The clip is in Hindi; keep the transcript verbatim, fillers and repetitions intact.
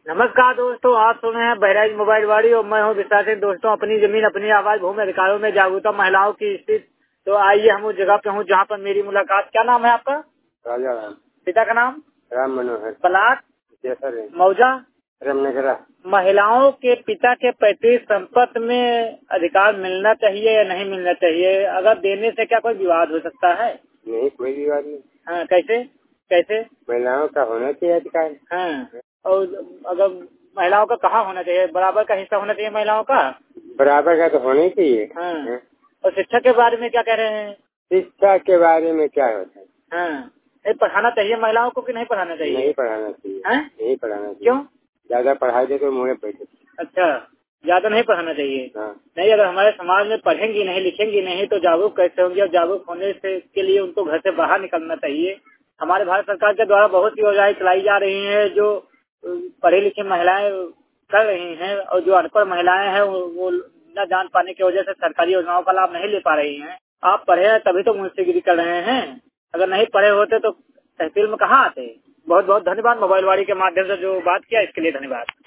नमस्कार दोस्तों, आप सुन रहे हैं बहराइच मोबाइल वाड़ी और मैं हूँ विश्वास सिंह। दोस्तों, अपनी जमीन अपनी आवाज भूमि अधिकारों में जागरूकता महिलाओं की स्थिति। तो आइए हम उस जगह पे हूँ जहाँ पर मेरी मुलाकात। क्या नाम है आपका? राजा राम। पिता का नाम? राम मनोहर। ब्लाक जैसर मौजा रामनगरा। महिलाओं के पिता के पैतृक संपत्ति में अधिकार मिलना चाहिए या नहीं मिलना चाहिए? अगर देने से क्या कोई विवाद हो सकता है? नहीं, कोई विवाद नहीं। हाँ, कैसे कैसे? महिलाओं का होना चाहिए अधिकार। हाँ, और अगर महिलाओं का कहाँ होना चाहिए? बराबर का हिस्सा होना चाहिए महिलाओं का। बराबर का तो होना ही चाहिए। हाँ। हाँ। और शिक्षा के बारे में क्या कह रहे हैं? शिक्षा के बारे में क्या होता है? हाँ, नहीं पढ़ाना चाहिए महिलाओं को कि नहीं पढ़ाना चाहिए? नहीं पढ़ाना चाहिए। हाँ? नहीं पढ़ाना चाहिए। क्यों? ज्यादा पढ़ाई दे तो मुँह बैठे। अच्छा, ज्यादा नहीं पढ़ाना चाहिए। हाँ। नहीं, अगर हमारे समाज में पढ़ेंगी नहीं लिखेंगी नहीं तो जागरूक कैसे होंगे? और जागरूक होने से के लिए उनको घर से बाहर निकलना चाहिए। हमारे भारत सरकार के द्वारा बहुत सी योजनाएं चलाई जा रही हैं जो पढ़ी लिखी महिलाएं कर रही हैं, और जो अनपढ़ महिलाएं हैं वो, वो न जान पाने की वजह से सरकारी योजनाओं का लाभ नहीं ले पा रही हैं। आप पढ़े हैं तभी तो मुंशीगिरी कर रहे हैं। अगर नहीं पढ़े होते तो तहसील में कहाँ आते? बहुत बहुत धन्यवाद मोबाइल वाड़ी के माध्यम से जो बात किया इसके लिए धन्यवाद।